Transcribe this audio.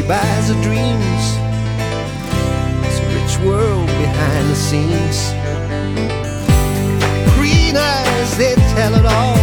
buys her dreams. It's a rich world behind the scenes. Green eyes, they tell it all.